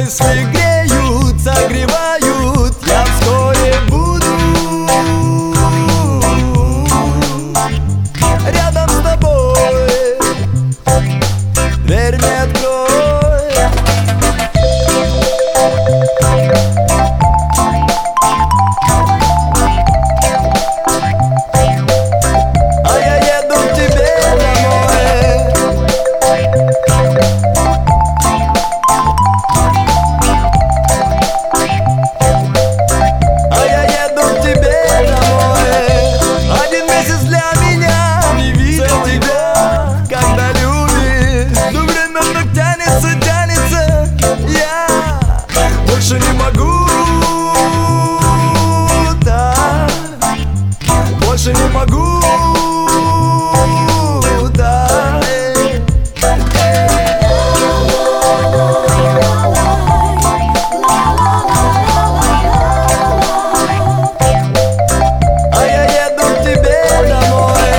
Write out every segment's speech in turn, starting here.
мысли греют, согревают. Я вскоре буду рядом с тобой. Дверь не открой. А я еду к тебе домой. А я еду к тебе домой. Один месяц для меня не видел тебя, когда любишь. Но время так тянется, тянется. Я больше не могу, да. Больше не могу, да. А я еду к тебе домой.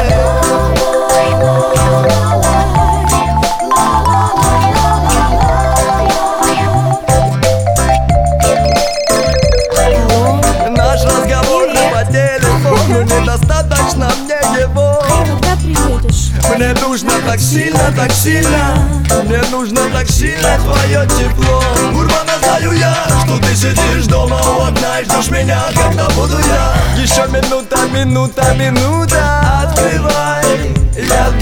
Наш разговор по телефону недостаточно мне его. Когда приедешь? Мне нужно так сильно, так сильно. Мне нужно так сильно твое тепло. Урвано знаю я, что ты сидишь дома у окна и ждешь меня, когда буду я. Еще минута, минута, минута. Открывай, я